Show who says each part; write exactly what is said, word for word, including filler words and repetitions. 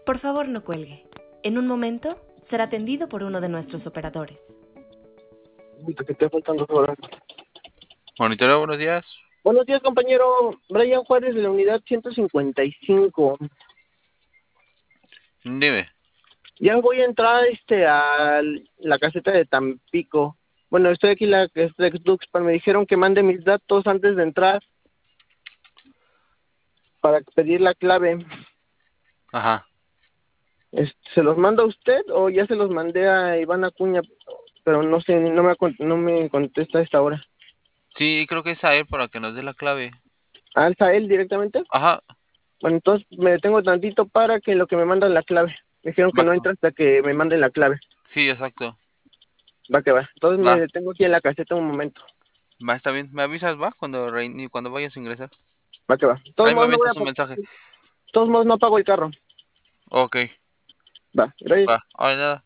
Speaker 1: Por favor, no cuelgue. En un momento será atendido por uno de nuestros operadores.
Speaker 2: Uy, que te faltan dos horas.
Speaker 3: Monitoreo, buenos días.
Speaker 2: Buenos días, compañero. Brian Juárez de la unidad ciento cincuenta y cinco.
Speaker 3: Dime.
Speaker 2: Ya voy a entrar este a la caseta de Tampico. Bueno, estoy aquí en la caseta de Tuxpan. Me dijeron que mande mis datos antes de entrar para pedir la clave.
Speaker 3: Ajá.
Speaker 2: Este, ¿se los manda a usted o ya se los mandé a Iván Acuña? Pero no sé, no me, no me contesta a esta hora.
Speaker 3: Sí, creo que es a él para que nos dé la clave.
Speaker 2: ¿Alza él directamente?
Speaker 3: Ajá.
Speaker 2: Bueno, entonces me detengo tantito para que lo que me mandan la clave. Me dijeron que
Speaker 3: Va.
Speaker 2: no entra hasta que me manden la clave.
Speaker 3: Sí, exacto.
Speaker 2: Va que va. Entonces me
Speaker 3: Va.
Speaker 2: detengo aquí en la caseta un momento.
Speaker 3: Va, está bien. Me avisas, va, cuando rein- cuando vayas a ingresar.
Speaker 2: Va que va. De todos
Speaker 3: Ahí me
Speaker 2: modos no voy a
Speaker 3: avisas un
Speaker 2: pa-
Speaker 3: mensaje.
Speaker 2: de todos modos no pago el carro.
Speaker 3: Ok.
Speaker 2: Va, gracias.
Speaker 3: Va. Ahora nada.